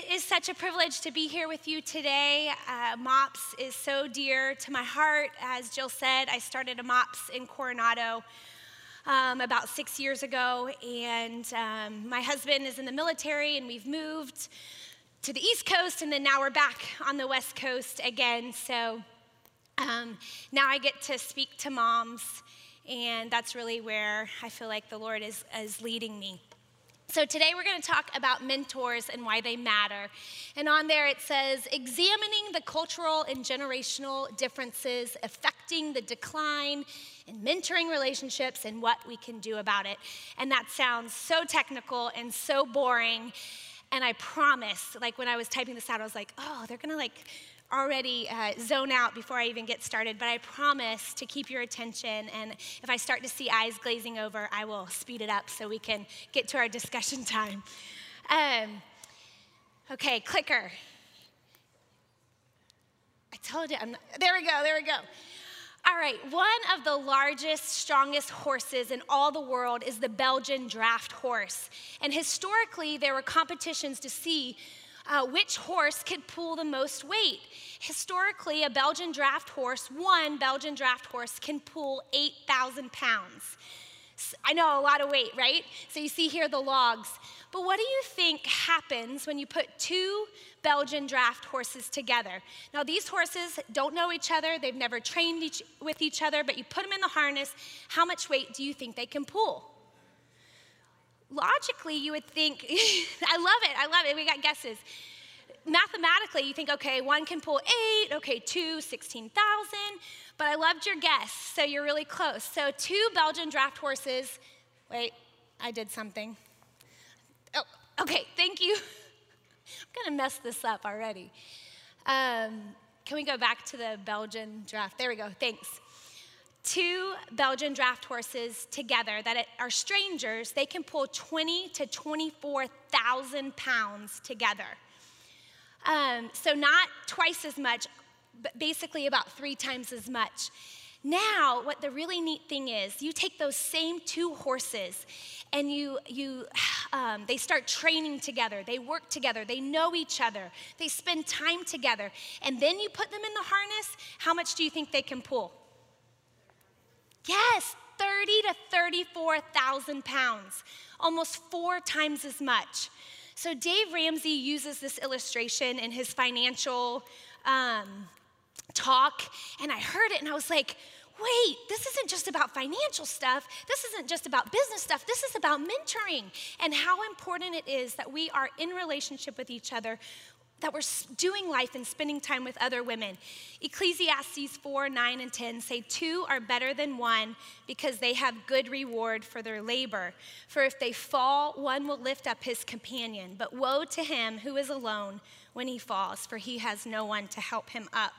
is such a privilege to be here with you today. MOPS is so dear to my heart. As Jill said, I started a MOPS in Coronado about 6 years ago, and my husband is in the military, and we've moved to the East Coast, and then now we're back on the West Coast again. So now I get to speak to moms, and that's really where I feel like the Lord is leading me. So today we're going to talk about mentors and why they matter. And on there it says, examining the cultural and generational differences affecting the decline in mentoring relationships and what we can do about it. And that sounds so technical and so boring. And I promise, like when I was typing this out, I was like, oh, they're going to already zone out before I even get started, but I promise to keep your attention, and if I start to see eyes glazing over, I will speed it up so we can get to our discussion time. Okay, clicker. I told you, there we go. All right, one of the largest, strongest horses in all the world is the Belgian draft horse, and historically, there were competitions to see which horse could pull the most weight. Historically, one Belgian draft horse can pull 8,000 pounds. I know, a lot of weight, right? So you see here the logs. But what do you think happens when you put two Belgian draft horses together? Now, these horses don't know each other. They've never trained with each other, but you put them in the harness. How much weight do you think they can pull? Logically, you would think, I love it, we got guesses. Mathematically, you think, okay, one can pull 8, okay, 2, 16,000, but I loved your guess, so you're really close. So 2 Belgian draft horses, wait, I did something. Oh, okay, thank you. I'm gonna mess this up already. Can we go back to the Belgian draft? There we go, thanks. 2 Belgian draft horses together that are strangers, they can pull 20 to 24,000 pounds together. So not twice as much, but basically about 3 times as much. Now, what the really neat thing is, you take those same 2 horses and they start training together, they work together, they know each other, they spend time together, and then you put them in the harness, how much do you think they can pull? Yes, 30 to 34,000 pounds, almost 4 times as much. So Dave Ramsey uses this illustration in his financial talk, and I heard it and I was like, wait, this isn't just about financial stuff. This isn't just about business stuff. This is about mentoring and how important it is that we are in relationship with each other, that we're doing life and spending time with other women. Ecclesiastes 4, 9, and 10 say 2 are better than 1 because they have good reward for their labor. For if they fall, one will lift up his companion. But woe to him who is alone when he falls, for he has no one to help him up.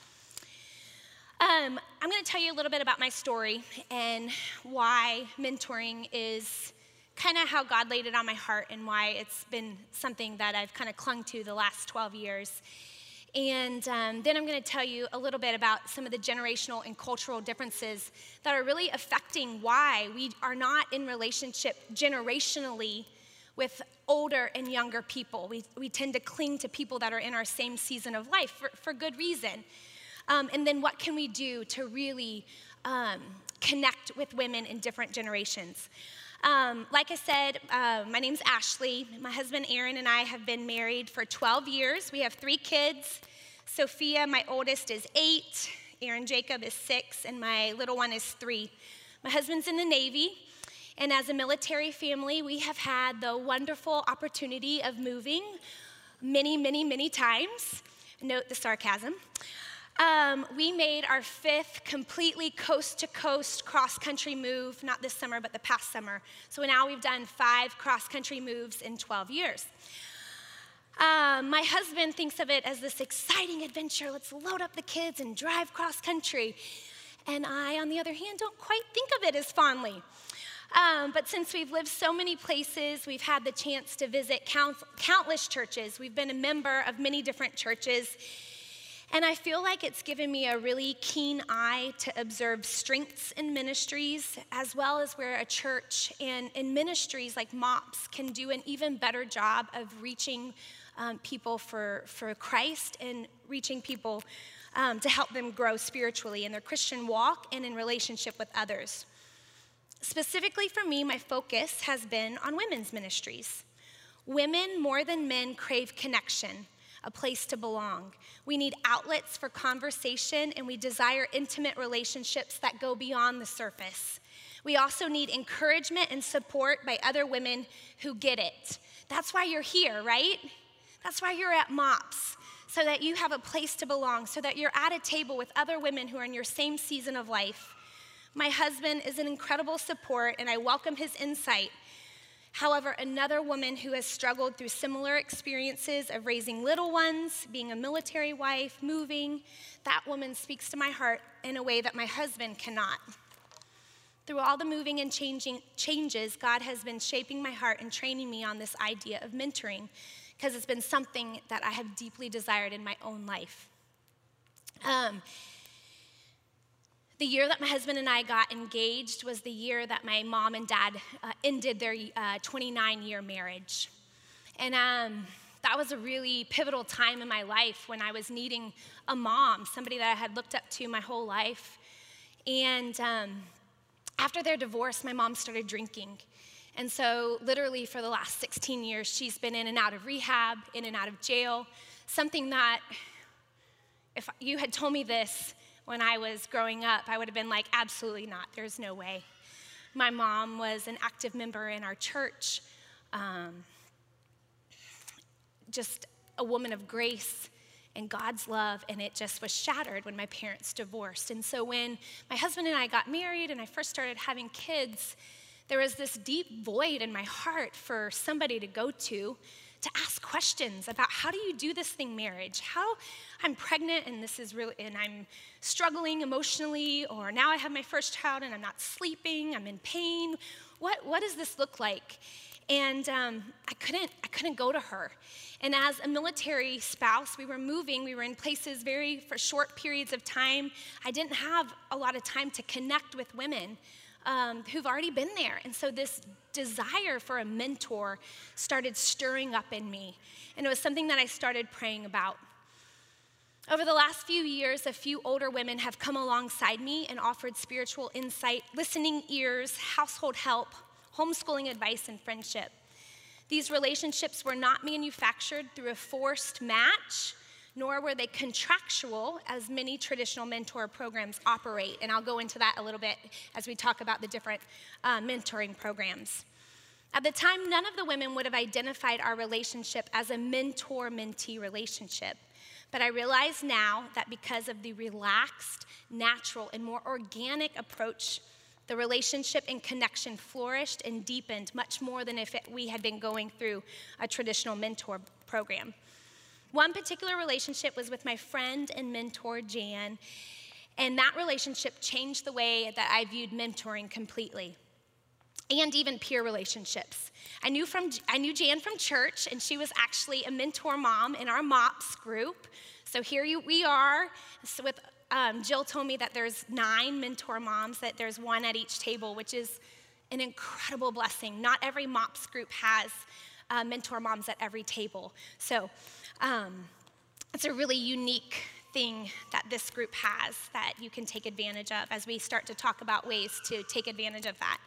I'm gonna tell you a little bit about my story and why mentoring is kind of how God laid it on my heart and why it's been something that I've kind of clung to the last 12 years. And then I'm going to tell you a little bit about some of the generational and cultural differences that are really affecting why we are not in relationship generationally with older and younger people. We tend to cling to people that are in our same season of life for good reason. And then what can we do to really connect with women in different generations? Like I said, my name's Ashley. My husband Aaron and I have been married for 12 years. We have 3 kids. Sophia, my oldest, is 8. Aaron Jacob is 6, and my little one is 3. My husband's in the Navy, and as a military family, we have had the wonderful opportunity of moving many, many, many times. Note the sarcasm. We made our 5th completely coast-to-coast cross-country move, not this summer, but the past summer. So now we've done 5 cross-country moves in 12 years. My husband thinks of it as this exciting adventure. Let's load up the kids and drive cross-country. And I, on the other hand, don't quite think of it as fondly. But since we've lived so many places, we've had the chance to visit countless churches. We've been a member of many different churches. And I feel like it's given me a really keen eye to observe strengths in ministries, as well as where a church and in ministries like MOPS can do an even better job of reaching people for Christ and reaching people to help them grow spiritually in their Christian walk and in relationship with others. Specifically for me, my focus has been on women's ministries. Women, more than men, crave connection, a place to belong. We need outlets for conversation, and we desire intimate relationships that go beyond the surface. We also need encouragement and support by other women who get it. That's why you're here, right? That's why you're at MOPS, so that you have a place to belong, so that you're at a table with other women who are in your same season of life. My husband is an incredible support, and I welcome his insight. However, another woman who has struggled through similar experiences of raising little ones, being a military wife, moving, that woman speaks to my heart in a way that my husband cannot. Through all the moving and changes, God has been shaping my heart and training me on this idea of mentoring, because it's been something that I have deeply desired in my own life. The year that my husband and I got engaged was the year that my mom and dad ended their 29-year marriage. And that was a really pivotal time in my life when I was needing a mom, somebody that I had looked up to my whole life. And after their divorce, my mom started drinking. And so literally for the last 16 years, she's been in and out of rehab, in and out of jail, something that if you had told me this when I was growing up, I would have been like, absolutely not, there's no way. My mom was an active member in our church, just a woman of grace and God's love, and it just was shattered when my parents divorced. And so when my husband and I got married and I first started having kids, there was this deep void in my heart for somebody to go to ask questions about how do you do this thing, marriage? How I'm pregnant and this is really, and I'm struggling emotionally, or now I have my first child and I'm not sleeping, I'm in pain. What does this look like? And I couldn't go to her. And as a military spouse, we were moving, we were in places for short periods of time. I didn't have a lot of time to connect with women who've already been there. And so this desire for a mentor started stirring up in me. And it was something that I started praying about. Over the last few years, a few older women have come alongside me and offered spiritual insight, listening ears, household help, homeschooling advice, and friendship. These relationships were not manufactured through a forced match, nor were they contractual, as many traditional mentor programs operate. And I'll go into that a little bit as we talk about the different mentoring programs. At the time, none of the women would have identified our relationship as a mentor-mentee relationship. But I realize now that because of the relaxed, natural, and more organic approach, the relationship and connection flourished and deepened much more than if we had been going through a traditional mentor program. One particular relationship was with my friend and mentor, Jan, and that relationship changed the way that I viewed mentoring completely, and even peer relationships. I knew Jan from church, and she was actually a mentor mom in our MOPS group. So we are. So with Jill told me that there's 9 mentor moms, that there's one at each table, which is an incredible blessing. Not every MOPS group has mentor moms at every table. So it's a really unique thing that this group has that you can take advantage of as we start to talk about ways to take advantage of that.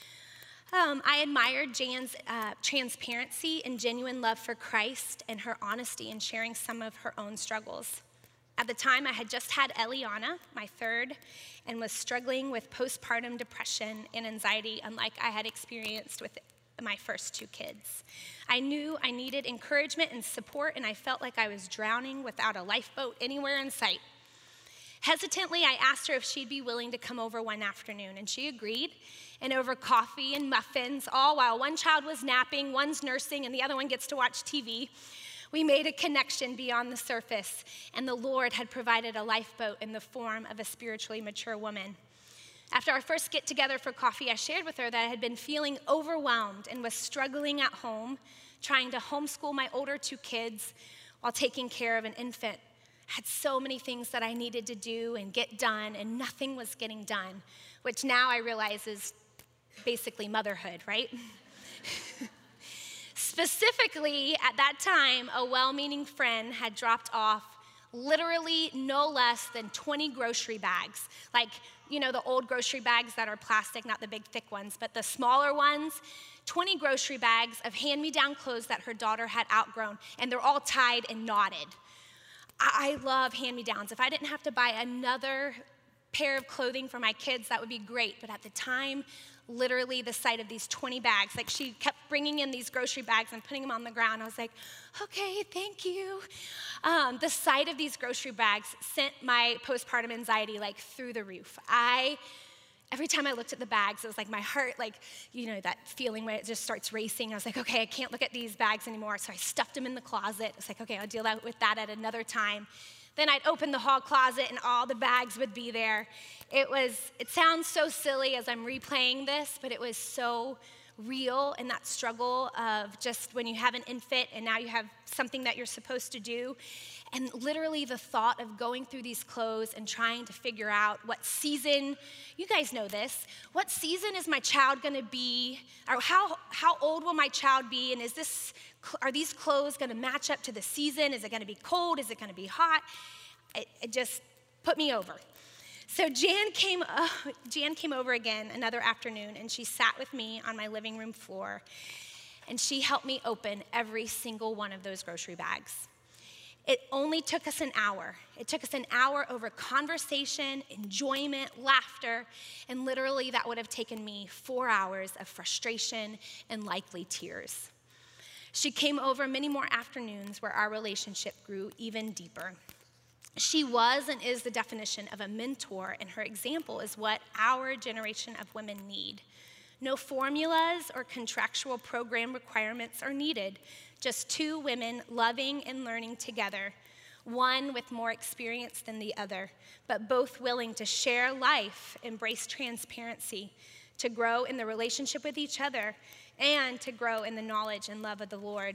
I admired Jan's transparency and genuine love for Christ and her honesty in sharing some of her own struggles. At the time, I had just had Eliana, my third, and was struggling with postpartum depression and anxiety unlike I had experienced with my first 2 kids. I knew I needed encouragement and support, and I felt like I was drowning without a lifeboat anywhere in sight. Hesitantly, I asked her if she'd be willing to come over one afternoon, and she agreed. And over coffee and muffins, all while one child was napping, one's nursing, and the other one gets to watch TV, we made a connection beyond the surface, and the Lord had provided a lifeboat in the form of a spiritually mature woman. After our first get-together for coffee, I shared with her that I had been feeling overwhelmed and was struggling at home, trying to homeschool my older 2 kids while taking care of an infant. I had so many things that I needed to do and get done, and nothing was getting done, which now I realize is basically motherhood, right? Specifically, at that time, a well-meaning friend had dropped off literally no less than 20 grocery bags. Like, the old grocery bags that are plastic, not the big thick ones, but the smaller ones. 20 grocery bags of hand-me-down clothes that her daughter had outgrown, and they're all tied and knotted. I love hand-me-downs. If I didn't have to buy another pair of clothing for my kids, that would be great. But at the time, literally the sight of these 20 bags, like she kept bringing in these grocery bags and putting them on the ground. I was like, okay, thank you. The sight of these grocery bags sent my postpartum anxiety like through the roof. Every time I looked at the bags, it was like my heart, that feeling where it just starts racing. I was like, okay, I can't look at these bags anymore. So I stuffed them in the closet. I was like, okay, I'll deal with that at another time. Then I'd open the hall closet and all the bags would be there. It sounds so silly as I'm replaying this, but it was so real in that struggle of just when you have an infant and now you have something that you're supposed to do. And literally the thought of going through these clothes and trying to figure out what season, you guys know this, what season is my child gonna be, or how old will my child be, and are these clothes gonna match up to the season? Is it gonna be cold? Is it gonna be hot? It just put me over. So Jan came over again another afternoon, and she sat with me on my living room floor, and she helped me open every single one of those grocery bags. It only took us an hour. It took us an hour over conversation, enjoyment, laughter, and literally that would have taken me 4 hours of frustration and likely tears. She came over many more afternoons where our relationship grew even deeper. She was and is the definition of a mentor, and her example is what our generation of women need. No formulas or contractual program requirements are needed. Just two women loving and learning together, one with more experience than the other, but both willing to share life, embrace transparency, to grow in the relationship with each other, and to grow in the knowledge and love of the Lord.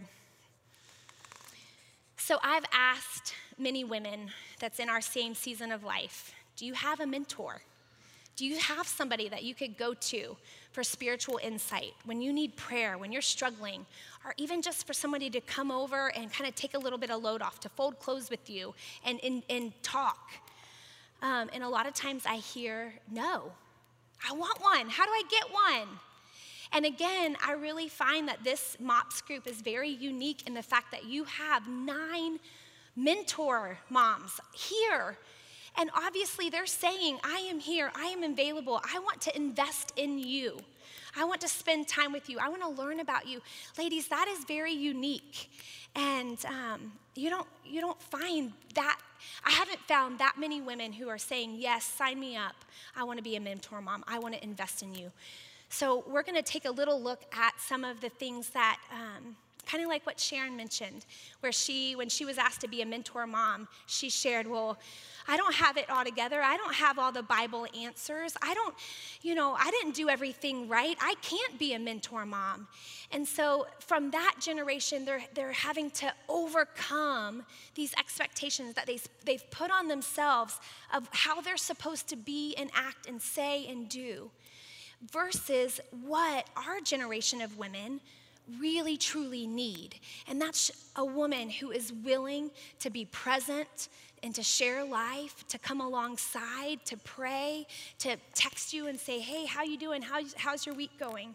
So I've asked many women that's in our same season of life, do you have a mentor? Do you have somebody that you could go to for spiritual insight when you need prayer, when you're struggling, or even just for somebody to come over and kind of take a little bit of load off, to fold clothes with you and talk? And a lot of times I hear, no, I want one. How do I get one? And again, I really find that this MOPS group is very unique in the fact that you have 9 mentor moms here. And obviously they're saying, I am here, I am available, I want to invest in you. I want to spend time with you. I want to learn about you. Ladies, that is very unique. And you don't find that. I haven't found that many women who are saying, yes, sign me up. I want to be a mentor mom. I want to invest in you. So we're going to take a little look at some of the things that, kind of like what Sharon mentioned, where when she was asked to be a mentor mom, she shared, well, I don't have it all together. I don't have all the Bible answers. I didn't do everything right. I can't be a mentor mom. And so from that generation, they're having to overcome these expectations that they've put on themselves of how they're supposed to be and act and say and do, versus what our generation of women really truly need. And that's a woman who is willing to be present and to share life, to come alongside, to pray, to text you and say, hey, how you doing? How's your week going?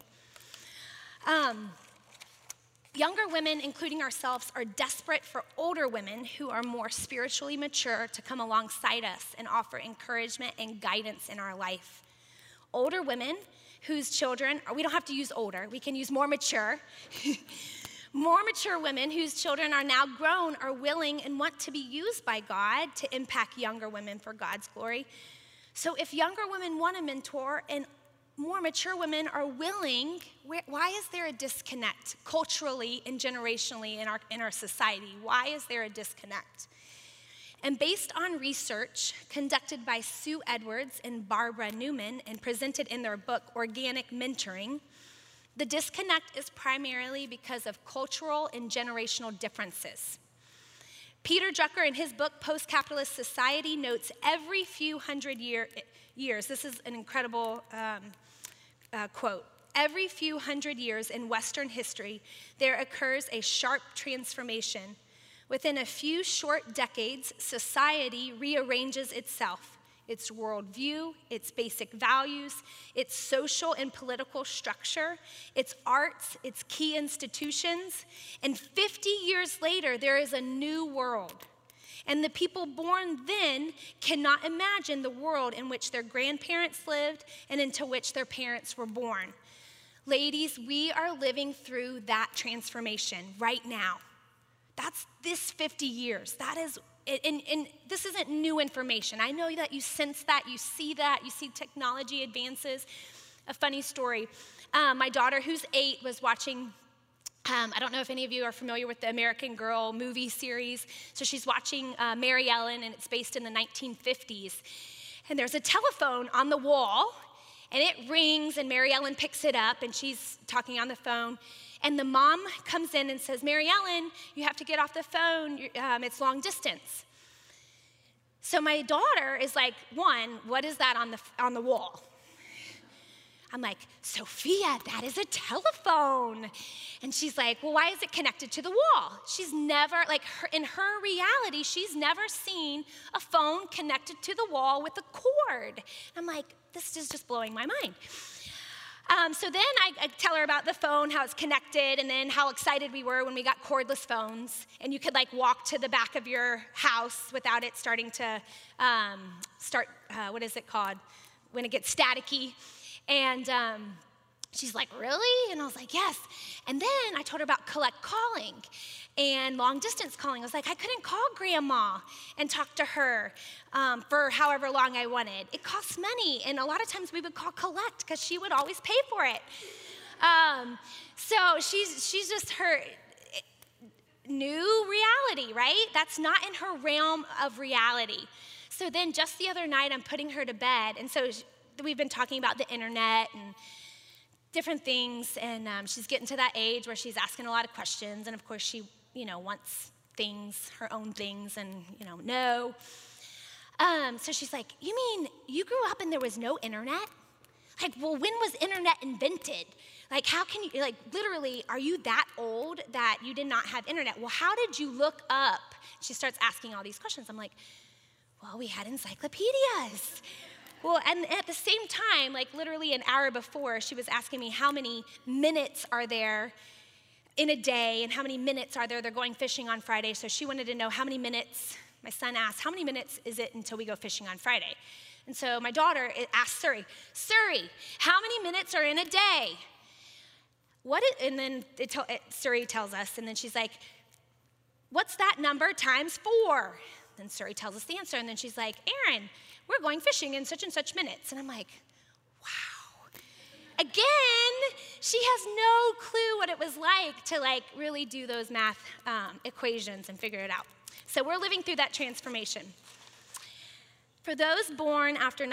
Younger women, including ourselves, are desperate for older women who are more spiritually mature to come alongside us and offer encouragement and guidance in our life. Older women whose children, we don't have to use older, we can use more mature. More mature women whose children are now grown are willing and want to be used by God to impact younger women for God's glory. So if younger women want a mentor and more mature women are willing, why is there a disconnect culturally and generationally in our society? Why is there a disconnect? And based on research conducted by Sue Edwards and Barbara Newman and presented in their book, Organic Mentoring, the disconnect is primarily because of cultural and generational differences. Peter Drucker, in his book, Post-Capitalist Society, notes every few hundred years, this is an incredible quote, every few hundred years in Western history, there occurs a sharp transformation. Within a few short decades, society rearranges itself, its worldview, its basic values, its social and political structure, its arts, its key institutions. And 50 years later, there is a new world. And the people born then cannot imagine the world in which their grandparents lived and into which their parents were born. Ladies, we are living through that transformation right now. That's this 50 years. That is, and this isn't new information. I know that you sense that, you see technology advances. A funny story. My daughter, who's 8, was watching, I don't know if any of you are familiar with the American Girl movie series. So she's watching Mary Ellen, and it's based in the 1950s. And there's a telephone on the wall, and it rings, and Mary Ellen picks it up, and she's talking on the phone. And the mom comes in and says, Mary Ellen, you have to get off the phone. It's long distance. So my daughter is like, one, what is that on the wall? I'm like, Sophia, that is a telephone. And she's like, well, why is it connected to the wall? She's never, in her reality, she's never seen a phone connected to the wall with a cord. I'm like, this is just blowing my mind. So then I tell her about the phone, how it's connected, and then how excited we were when we got cordless phones, and you could walk to the back of your house without it starting to what is it called? When it gets staticky. And she's like, really? And I was like, yes. And then I told her about collect calling and long distance calling. I was like, I couldn't call grandma and talk to her for however long I wanted. It costs money. And a lot of times we would call collect because she would always pay for it. So she's just her new reality, right? That's not in her realm of reality. So then just the other night, I'm putting her to bed. And so we've been talking about the internet and different things, and she's getting to that age where she's asking a lot of questions, and of course she, wants things, her own things, and, no. So she's like, you mean you grew up and there was no internet? Well, when was internet invented? How can you, literally, are you that old that you did not have internet? Well, how did you look up? She starts asking all these questions. I'm like, well, we had encyclopedias. Well, and at the same time, literally an hour before, she was asking me how many minutes are there in a day and how many minutes are there. They're going fishing on Friday, so she wanted to know how many minutes. My son asked, how many minutes is it until we go fishing on Friday? And so my daughter asked Suri, how many minutes are in a day? And then Suri tells us, and then she's like, what's that number times 4? Then Suri tells us the answer, and then she's like, Aaron, we're going fishing in such and such minutes. And I'm like, wow. Again, she has no clue what it was like to really do those math equations and figure it out. So we're living through that transformation. For those born after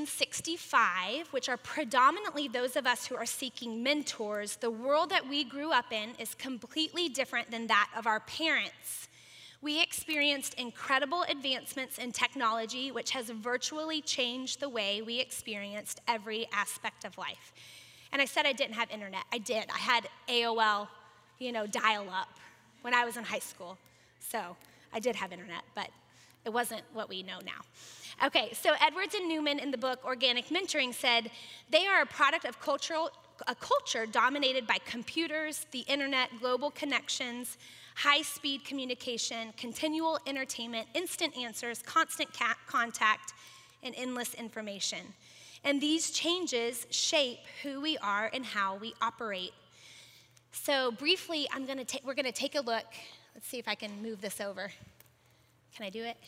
1965, which are predominantly those of us who are seeking mentors, the world that we grew up in is completely different than that of our parents. We experienced incredible advancements in technology, which has virtually changed the way we experienced every aspect of life. And I said I didn't have internet. I did. I had AOL, dial-up when I was in high school. So I did have internet, but it wasn't what we know now. Okay, so Edwards and Newman in the book Organic Mentoring said, they are a product of a culture dominated by computers, the internet, global connections, high-speed communication, continual entertainment, instant answers, constant contact, and endless information. And these changes shape who we are and how we operate. So briefly, we're gonna take a look. Let's see if I can move this over. Can I do it?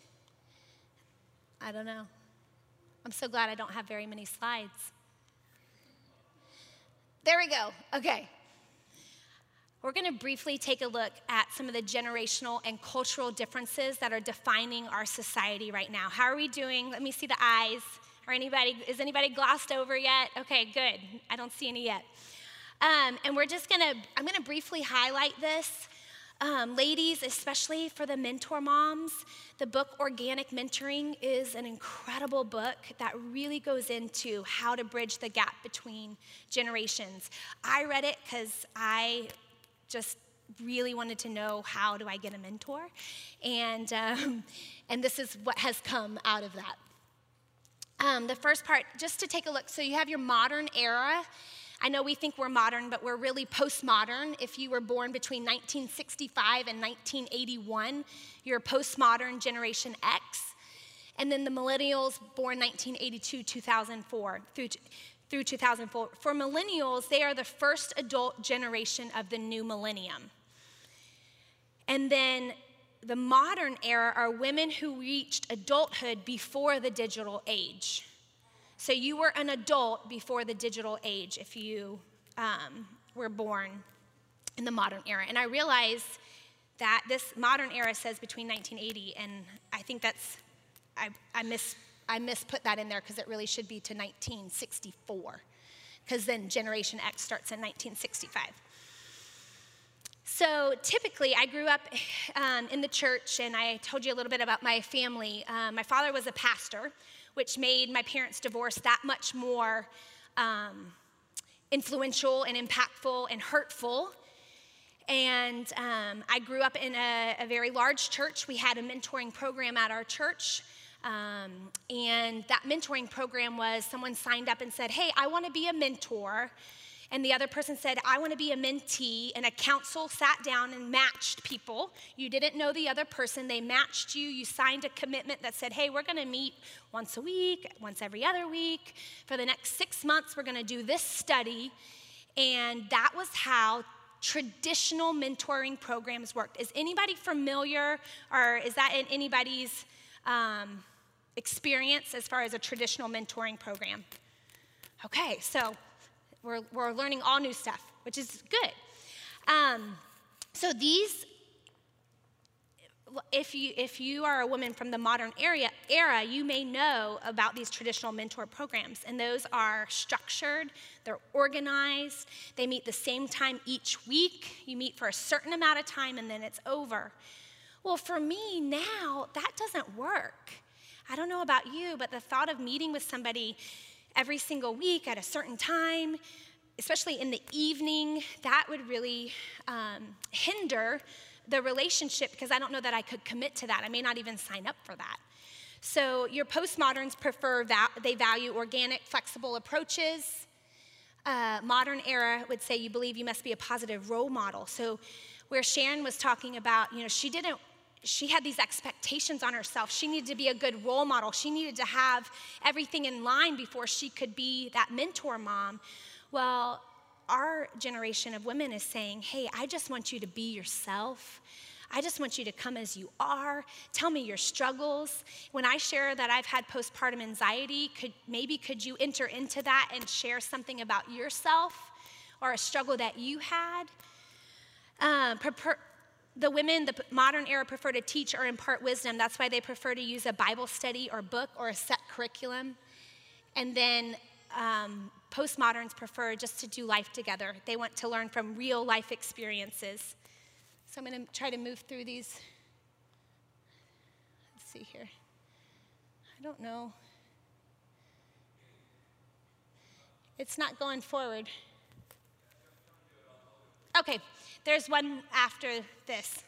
I don't know. I'm so glad I don't have very many slides. There we go. Okay. We're going to briefly take a look at some of the generational and cultural differences that are defining our society right now. How are we doing? Let me see the eyes. Is anybody glossed over yet? Okay, good. I don't see any yet. And I'm going to briefly highlight this. Ladies, especially for the mentor moms, the book Organic Mentoring is an incredible book that really goes into how to bridge the gap between generations. I read it because I just really wanted to know, how do I get a mentor? And this is what has come out of that. The first part, just to take a look, so you have your modern era. I know we think we're modern, but we're really postmodern. If you were born between 1965 and 1981, you're postmodern Generation X. And then the millennials born 1982, 2004, through 2004. For millennials, they are the first adult generation of the new millennium. And then the modern era are women who reached adulthood before the digital age. So you were an adult before the digital age if you were born in the modern era. And I realize that this modern era says between 1980, and I think that's, I misput that in there because it really should be to 1964, because then Generation X starts in 1965. So typically, I grew up in the church, and I told you a little bit about my family. My father was a pastor, which made my parents' divorce that much more influential and impactful and hurtful. And I grew up in a very large church. We had a mentoring program at our church. And that mentoring program was someone signed up and said, hey, I want to be a mentor. And the other person said, I want to be a mentee. And a council sat down and matched people. You didn't know the other person. They matched you. You signed a commitment that said, hey, we're going to meet once a week, once every other week. For the next 6 months, we're going to do this study. And that was how traditional mentoring programs worked. Is anybody familiar, or is that in anybody's experience as far as a traditional mentoring program? Okay, so we're learning all new stuff, which is good. So these, if you are a woman from the modern era, you may know about these traditional mentor programs, and those are structured, they're organized, they meet the same time each week. You meet for a certain amount of time, and then it's over. Well, for me now, that doesn't work. I don't know about you, but the thought of meeting with somebody every single week at a certain time, especially in the evening, that would really hinder the relationship, because I don't know that I could commit to that. I may not even sign up for that. So your postmoderns they value organic, flexible approaches. Modern era would say you believe you must be a positive role model. So where Sharon was talking about, she had these expectations on herself. She needed to be a good role model. She needed to have everything in line before she could be that mentor mom. Well, our generation of women is saying, hey, I just want you to be yourself. I just want you to come as you are. Tell me your struggles. When I share that I've had postpartum anxiety, could you enter into that and share something about yourself or a struggle that you had? The women, the modern era, prefer to teach or impart wisdom. That's why they prefer to use a Bible study or book or a set curriculum. And then postmoderns prefer just to do life together. They want to learn from real life experiences. So I'm going to try to move through these. Let's see here. I don't know. It's not going forward. Okay, there's one after this.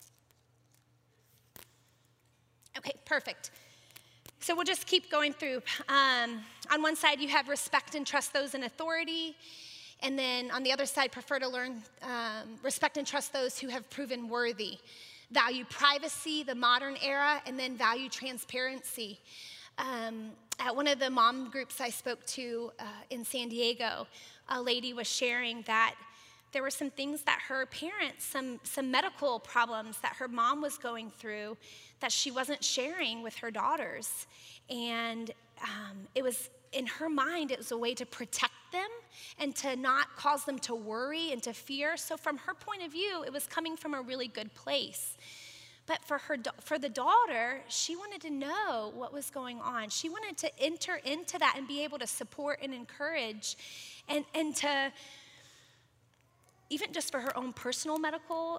Okay, perfect. So we'll just keep going through. On one side, you have respect and trust those in authority. And then on the other side, prefer to learn, respect and trust those who have proven worthy. Value privacy, the modern era, and then value transparency. At one of the mom groups I spoke to in San Diego, a lady was sharing that there were some things that her parents, some medical problems that her mom was going through that she wasn't sharing with her daughters. And it was, in her mind, it was a way to protect them and to not cause them to worry and to fear. So from her point of view, it was coming from a really good place. But for the daughter, she wanted to know what was going on. She wanted to enter into that and be able to support and encourage and to even just for her own personal medical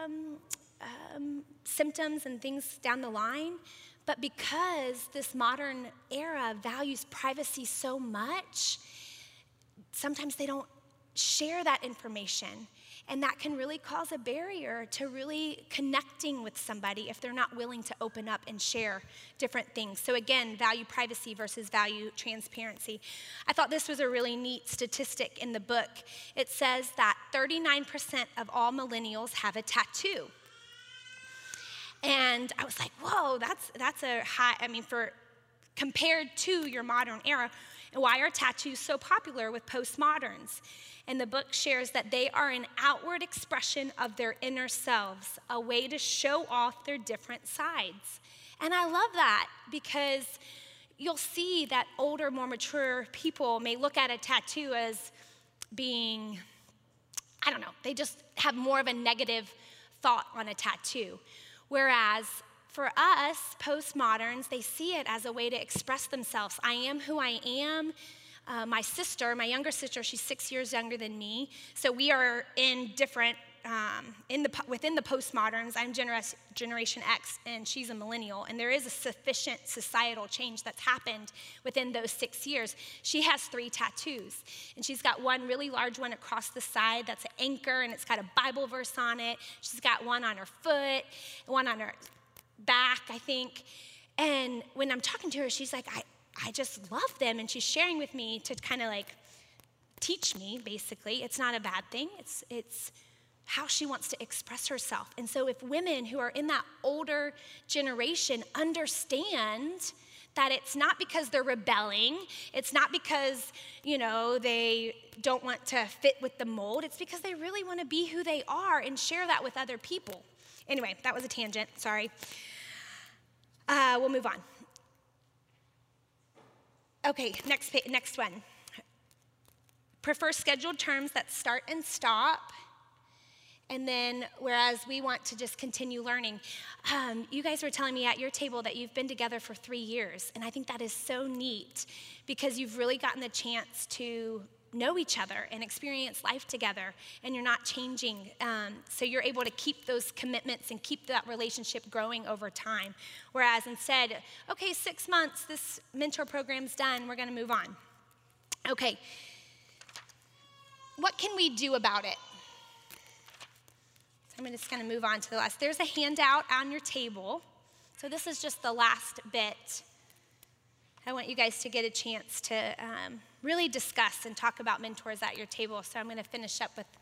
symptoms and things down the line, but because this modern era values privacy so much, sometimes they don't share that information. And that can really cause a barrier to really connecting with somebody if they're not willing to open up and share different things. So again, value privacy versus value transparency. I thought this was a really neat statistic in the book. It says that 39% of all millennials have a tattoo. And I was like, whoa, that's a high, compared to your modern era. And why are tattoos so popular with postmoderns? And the book shares that they are an outward expression of their inner selves, a way to show off their different sides. And I love that because you'll see that older, more mature people may look at a tattoo as being, they just have more of a negative thought on a tattoo. Whereas for us, postmoderns, they see it as a way to express themselves. I am who I am. My younger sister, she's 6 years younger than me. So we are in different, within the postmoderns. I'm Generation X, and she's a millennial. And there is a sufficient societal change that's happened within those 6 years. She has 3 tattoos. And she's got one really large one across the side that's an anchor, and it's got a Bible verse on it. She's got one on her foot, one on her back, I think. And when I'm talking to her, she's like, I just love them. And she's sharing with me to kind of like teach me, basically. It's not a bad thing. It's how she wants to express herself. And so if women who are in that older generation understand that it's not because they're rebelling, it's not because, they don't want to fit with the mold, it's because they really want to be who they are and share that with other people. Anyway, that was a tangent, sorry. We'll move on. Okay, next one. Prefer scheduled terms that start and stop. And then, whereas we want to just continue learning. You guys were telling me at your table that you've been together for 3 years. And I think that is so neat because you've really gotten the chance to know each other and experience life together, and you're not changing. So you're able to keep those commitments and keep that relationship growing over time. Whereas instead, okay, 6 months, this mentor program's done, we're gonna move on. Okay, what can we do about it? So I'm just gonna move on to the last. There's a handout on your table. So this is just the last bit. I want you guys to get a chance to really discuss and talk about mentors at your table. So I'm going to finish up with,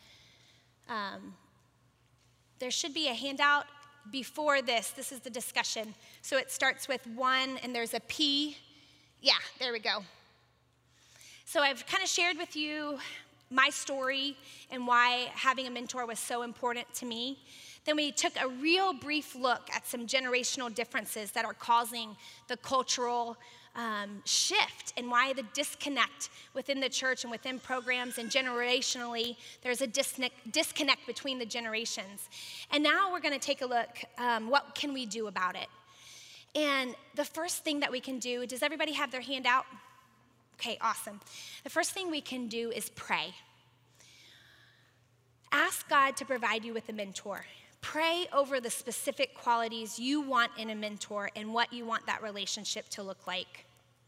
there should be a handout before this. This is the discussion. So it starts with 1, and there's a P. Yeah, there we go. So I've kind of shared with you my story and why having a mentor was so important to me. Then we took a real brief look at some generational differences that are causing the cultural shift and why the disconnect within the church and within programs and generationally, there's a disconnect between the generations. And now we're going to take a look, what can we do about it? And the first thing that we can do, does everybody have their hand out? Okay, awesome. The first thing we can do is pray. Ask God to provide you with a mentor. Pray over the specific qualities you want in a mentor and what you want that relationship to look like.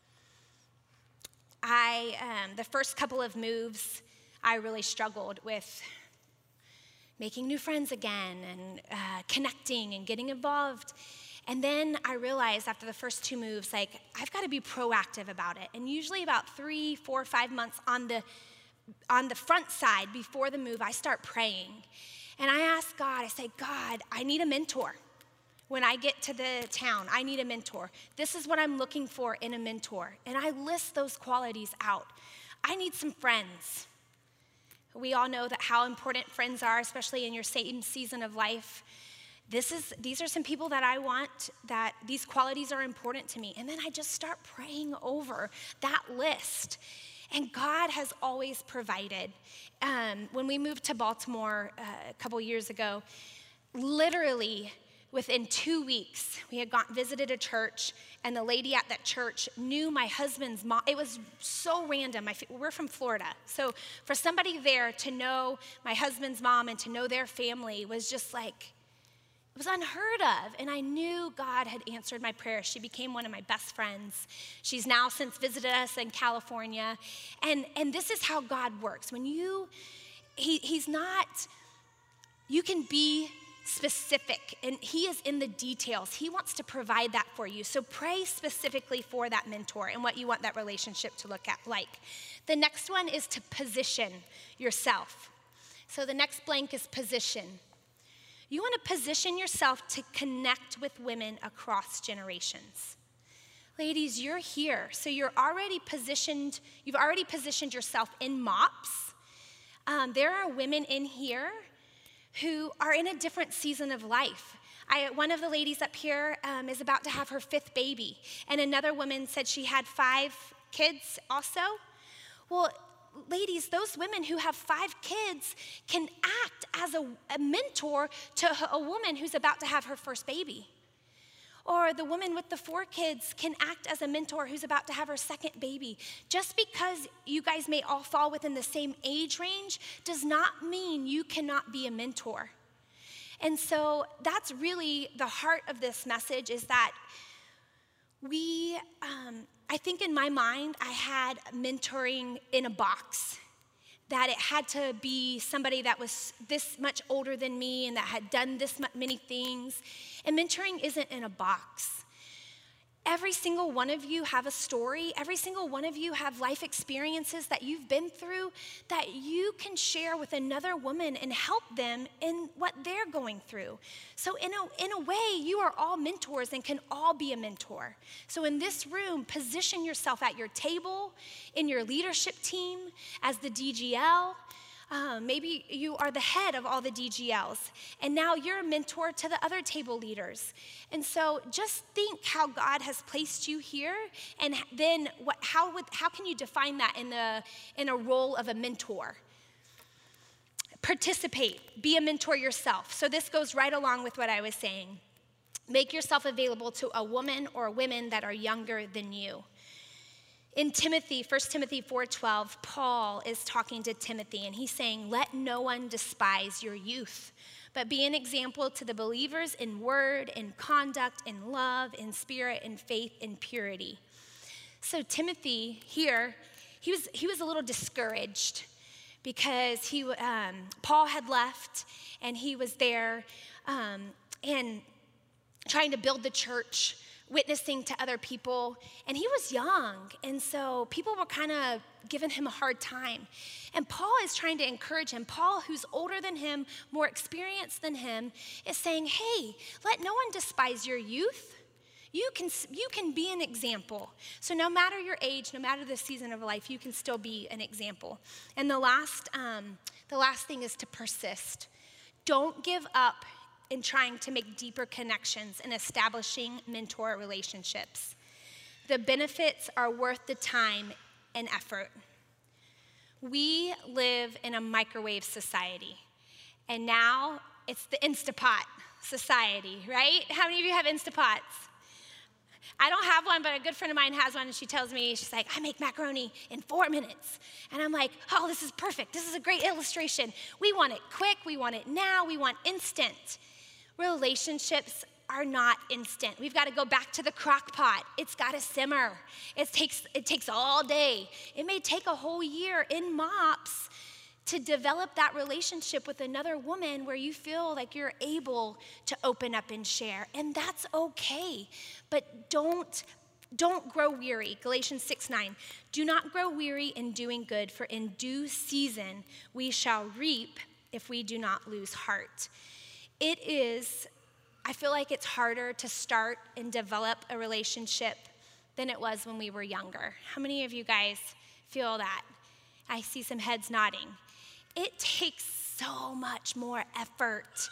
The first couple of moves, I really struggled with making new friends again and connecting and getting involved. And then I realized after the first 2 moves, I've got to be proactive about it. And usually about 3, 4, 5 months on the front side before the move, I start praying. And I ask God, I say, God, I need a mentor. When I get to the town, I need a mentor. This is what I'm looking for in a mentor. And I list those qualities out. I need some friends. We all know that how important friends are, especially in your same season of life. These are some people that I want, that these qualities are important to me. And then I just start praying over that list. And God has always provided. When we moved to Baltimore a couple years ago, literally within 2 weeks, we had visited a church, and the lady at that church knew my husband's mom. It was so random. We're from Florida. So for somebody there to know my husband's mom and to know their family was just like, it was unheard of. And I knew God had answered my prayer. She became one of my best friends. She's now since visited us in California. And this is how God works. When he's not, you can be specific, and he is in the details. He wants to provide that for you. So pray specifically for that mentor and what you want that relationship to look like. The next one is to position yourself. So the next blank is position. You want to position yourself to connect with women across generations. Ladies, you're here, so you've already positioned yourself in MOPS. There are women in here who are in a different season of life. One of the ladies up here is about to have her 5th baby, and another woman said she had 5 kids also. Well, ladies, those women who have 5 kids can act as a mentor to a woman who's about to have her first baby. Or the woman with the 4 kids can act as a mentor who's about to have her 2nd baby. Just because you guys may all fall within the same age range does not mean you cannot be a mentor. And so that's really the heart of this message, is that I think in my mind, I had mentoring in a box. That it had to be somebody that was this much older than me and that had done this many things. And mentoring isn't in a box. Every single one of you have a story. Every single one of you have life experiences that you've been through that you can share with another woman and help them in what they're going through. So in a way, you are all mentors and can all be a mentor. So in this room, position yourself at your table, in your leadership team, as the DGL. Maybe you are the head of all the DGLs, and now you're a mentor to the other table leaders. And so just think how God has placed you here, and then how can you define that in a role of a mentor? Participate, be a mentor yourself. So this goes right along with what I was saying. Make yourself available to a woman or women that are younger than you. In Timothy, 1 Timothy 4:12, Paul is talking to Timothy, and he's saying, "Let no one despise your youth, but be an example to the believers in word, in conduct, in love, in spirit, in faith, in purity." So Timothy here, he was a little discouraged because Paul had left, and he was there and trying to build the church, witnessing to other people, and he was young, and so people were kind of giving him a hard time. And Paul is trying to encourage him. Paul, who's older than him, more experienced than him, is saying, hey, let no one despise your youth. You can be an example. So no matter your age, no matter the season of life, you can still be an example. And the last thing is to persist. Don't give up in trying to make deeper connections and establishing mentor relationships. The benefits are worth the time and effort. We live in a microwave society, and now it's the Instapot society, right? How many of you have Instapots? I don't have one, but a good friend of mine has one, and she tells me, she's like, I make macaroni in 4 minutes. And I'm like, oh, this is perfect. This is a great illustration. We want it quick. We want it now. We want instant. Relationships are not instant. We've got to go back to the crock pot. It's got to simmer. It takes all day. It may take a whole year in MOPS to develop that relationship with another woman where you feel like you're able to open up and share. And that's okay. But don't grow weary. Galatians 6:9. Do not grow weary in doing good, for in due season we shall reap if we do not lose heart. I feel like it's harder to start and develop a relationship than it was when we were younger. How many of you guys feel that? I see some heads nodding. It takes so much more effort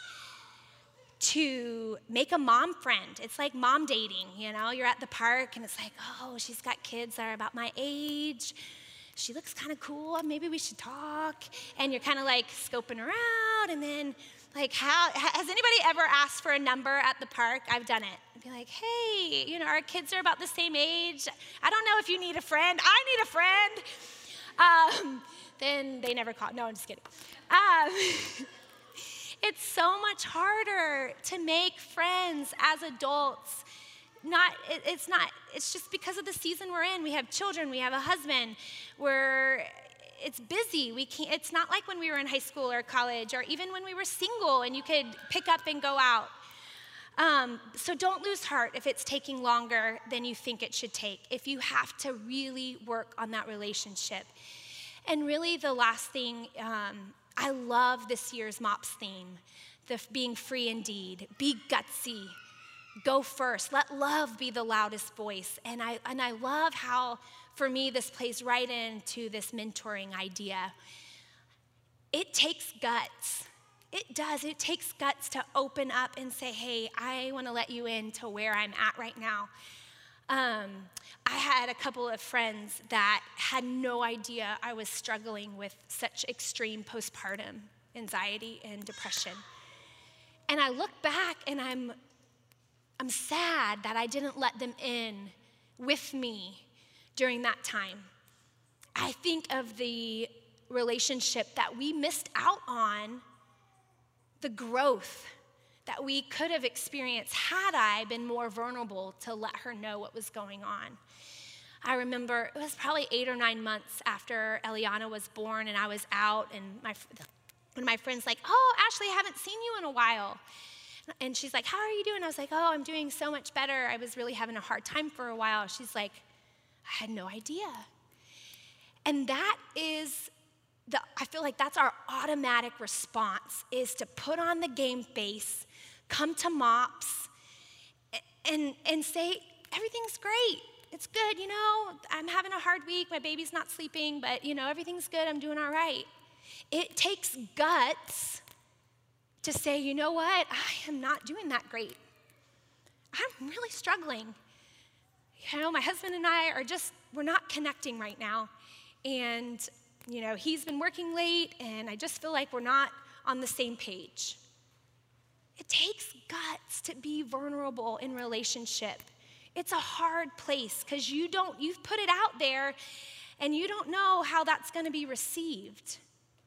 to make a mom friend. It's like mom dating, you know? You're at the park and it's like, oh, she's got kids that are about my age. She looks kind of cool. Maybe we should talk. And you're kind of like scoping her out, and then Like, has anybody ever asked for a number at the park? I've done it. I'd be like, hey, our kids are about the same age. I don't know if you need a friend. I need a friend. Then they never call. No, I'm just kidding. It's so much harder to make friends as adults. It's just because of the season we're in. We have children, we have a husband, it's busy. It's not like when we were in high school or college or even when we were single and you could pick up and go out. So don't lose heart if it's taking longer than you think it should take, if you have to really work on that relationship. And really the last thing, I love this year's MOPS theme, the being free indeed, be gutsy, go first, let love be the loudest voice. And I love how, for me, this plays right into this mentoring idea. It takes guts. It does. It takes guts to open up and say, hey, I want to let you into where I'm at right now. I had a couple of friends that had no idea I was struggling with such extreme postpartum anxiety and depression. And I look back and I'm sad that I didn't let them in with me during that time. I think of the relationship that we missed out on, the growth that we could have experienced had I been more vulnerable to let her know what was going on. I remember it was probably 8 or 9 months after Eliana was born and I was out, and one of my friends like, oh, Ashley, I haven't seen you in a while. And she's like, how are you doing? I was like, oh, I'm doing so much better. I was really having a hard time for a while. She's like, I had no idea. And that is, I feel like that's our automatic response, is to put on the game face, come to MOPS, and say, everything's great. It's good, I'm having a hard week. My baby's not sleeping, but, everything's good. I'm doing all right. It takes guts to say, you know what? I am not doing that great. I'm really struggling. My husband and I we're not connecting right now. And, he's been working late, and I just feel like we're not on the same page. It takes guts to be vulnerable in relationship. It's a hard place because you've put it out there, and you don't know how that's going to be received.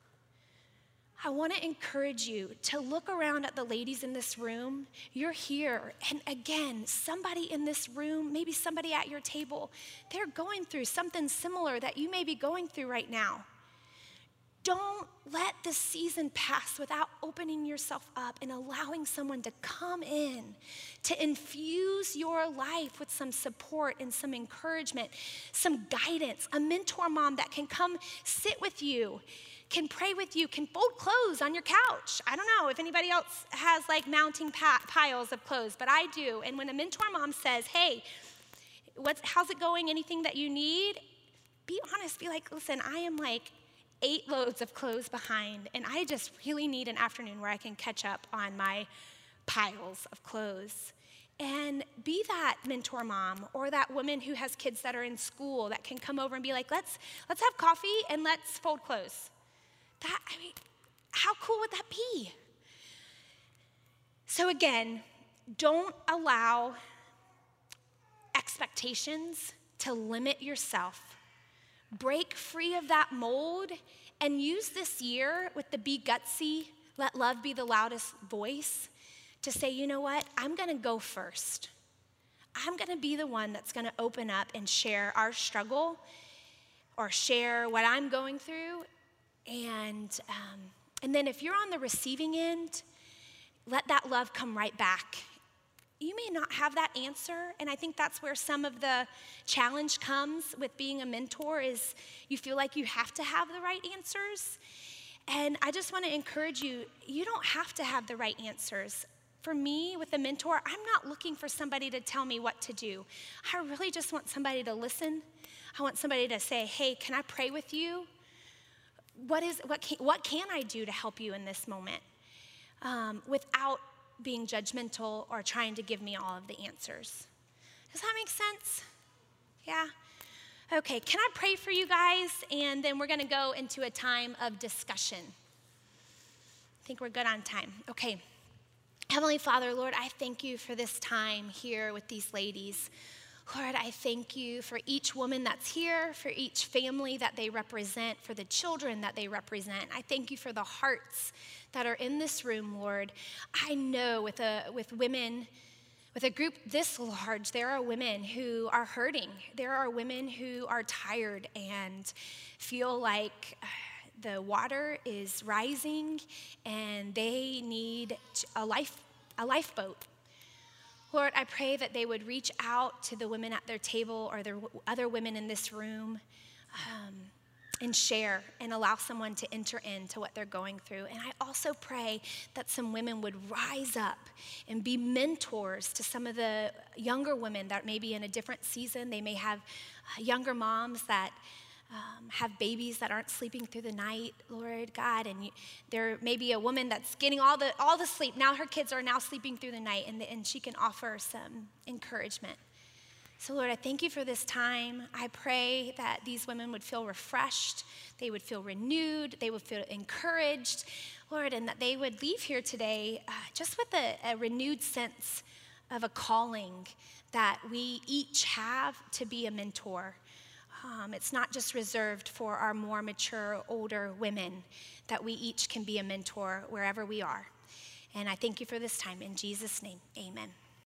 I want to encourage you to look around at the ladies in this room. You're here, and again, somebody in this room, maybe somebody at your table, they're going through something similar that you may be going through right now. Don't let this season pass without opening yourself up and allowing someone to come in, to infuse your life with some support and some encouragement, some guidance, a mentor mom that can come sit with you, can pray with you, can fold clothes on your couch. I don't know if anybody else has mounting piles of clothes, but I do. And when a mentor mom says, hey, how's it going? Anything that you need? Be honest, be like, listen, I am 8 loads of clothes behind, and I just really need an afternoon where I can catch up on my piles of clothes. And be that mentor mom or that woman who has kids that are in school that can come over and be like, let's have coffee and let's fold clothes. How cool would that be? So again, don't allow expectations to limit yourself. Break free of that mold and use this year with the be gutsy, let love be the loudest voice to say, you know what, I'm gonna go first. I'm gonna be the one that's gonna open up and share our struggle or share what I'm going through. And then if you're on the receiving end, let that love come right back. You may not have that answer, and I think that's where some of the challenge comes with being a mentor, is you feel like you have to have the right answers. And I just want to encourage you, you don't have to have the right answers. For me, with a mentor, I'm not looking for somebody to tell me what to do. I really just want somebody to listen. I want somebody to say, hey, can I pray with you? What can I do to help you in this moment? Without being judgmental or trying to give me all of the answers. Does that make sense? Yeah? Okay, can I pray for you guys? And then we're gonna go into a time of discussion. think we're good on time. Okay. Heavenly Father, Lord, I thank you for this time here with these ladies. Lord, I thank you for each woman that's here, for each family that they represent, for the children that they represent. I thank you for the hearts that are in this room, Lord. I know with women, with a group this large, there are women who are hurting. There are women who are tired and feel like the water is rising and they need a lifeboat. Lord, I pray that they would reach out to the women at their table or the other women in this room and share and allow someone to enter into what they're going through. And I also pray that some women would rise up and be mentors to some of the younger women that may be in a different season. They may have younger moms that have babies that aren't sleeping through the night, Lord God, and there may be a woman that's getting all the sleep. Now her kids are now sleeping through the night, and she can offer some encouragement. So Lord, I thank you for this time. I pray that these women would feel refreshed, they would feel renewed, they would feel encouraged, Lord, and that they would leave here today just with a renewed sense of a calling that we each have to be a mentor. It's not just reserved for our more mature, older women, that we each can be a mentor wherever we are. And I thank you for this time. In Jesus' name, amen.